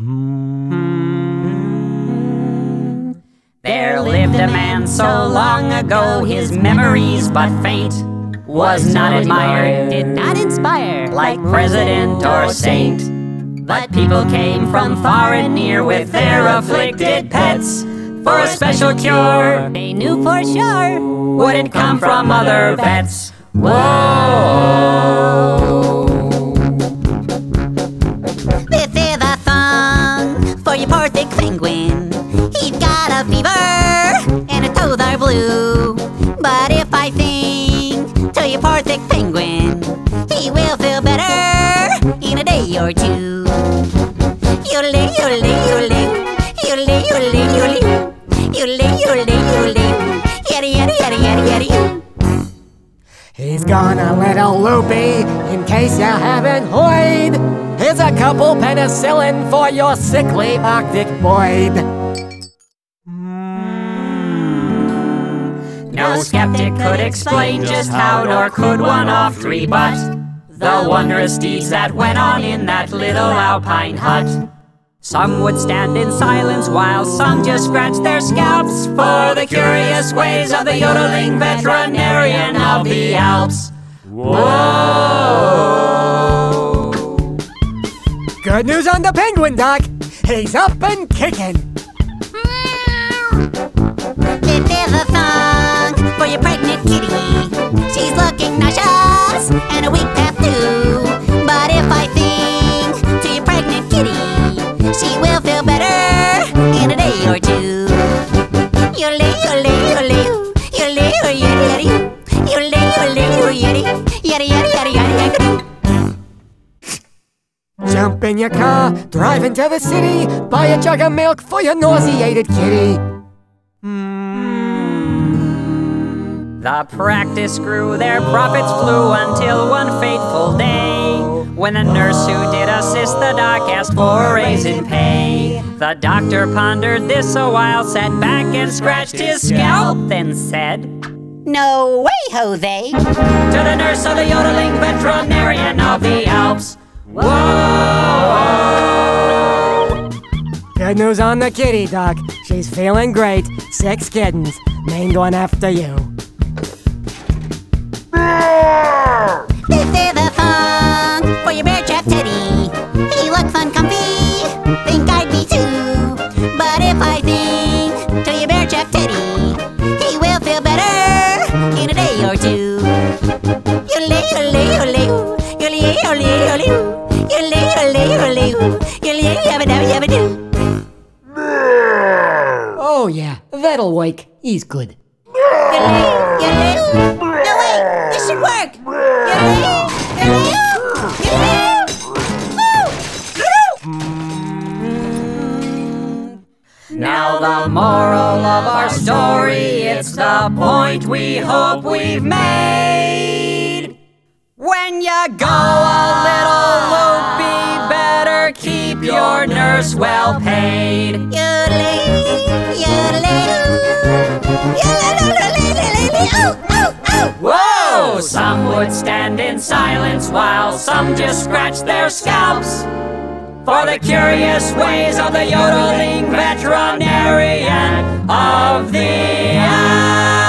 There lived a man so long ago, his memories but faint, was not admired, did not inspire, like president or saint. But people came from far and near with their afflicted pets for a special cure they knew for sure wouldn't come from other vets. Whoa! This is a song for your poor thick penguin. He's got a fever and his toes are blue. But if I sing to your poor thick penguin, he will feel better in a day or two. Yodeling, yodeling, yodeling, yodeling, yodeling, yodeling, yodeling, yodeling, yodeling, yaddy, yaddy, yaddy, yaddy, yaddy. He's gone a little loopy, in case you haven't heard. Here's a couple penicillin for your sickly Arctic void. No skeptic could explain just how, nor could one of three but the wondrous deeds that went on in that little alpine hut. Some would stand in silence while some just scratched their scalps for the curious ways of the yodeling veterinarian of the Alps. Whoa! Good news on the penguin, Doc. He's up and kicking. This is a song for your pregnant kitty. She's looking nauseous and a weak past due. But if I sing to your pregnant kitty, she will feel better in a day or two. Yodeling, yodeling, yodeling, yodeling, yodeling, yodeling, yodeling, yodeling, yaddy, yaddy, yaddy, yaddy, yaddy. Jump in your car, drive into the city, buy a jug of milk for your nauseated kitty. The practice grew, their profits flew until one fateful day, when the nurse who did assist the doc asked for a raise in pay. The doctor pondered this a while, sat back and scratched his scalp, then said, No way, Jose. to the nurse of the yodeling veterinarian of the Alps. Whoa! Good news on the kitty, Doc. She's feeling great. 6 kittens, named one after you. This is a song for your bear trap teddy. He looks uncomfy, think I'd be too. But if I sing to your bear trap teddy, he will feel better in a day or two. Yodeling, yodeling, yodeling, yodeling, yodeling, yodeling, yodeling, yodeling, yodeling, yodeling, yabba dabba yabba doo. Oh yeah, that'll work. He's good. Yodeling, yodeling. No wait, this should work. Yodeling, yodeling, yodeling. Now the moral of our story, it's the point we hope we've made. When you go a little loopy, better keep your nurse well paid. Yodeling, yodeling, yodeling, oh, oh, oh. Whoa! Some would stand in silence while some just scratch their scalps for the curious ways of the yodeling veterinarian of the Alps.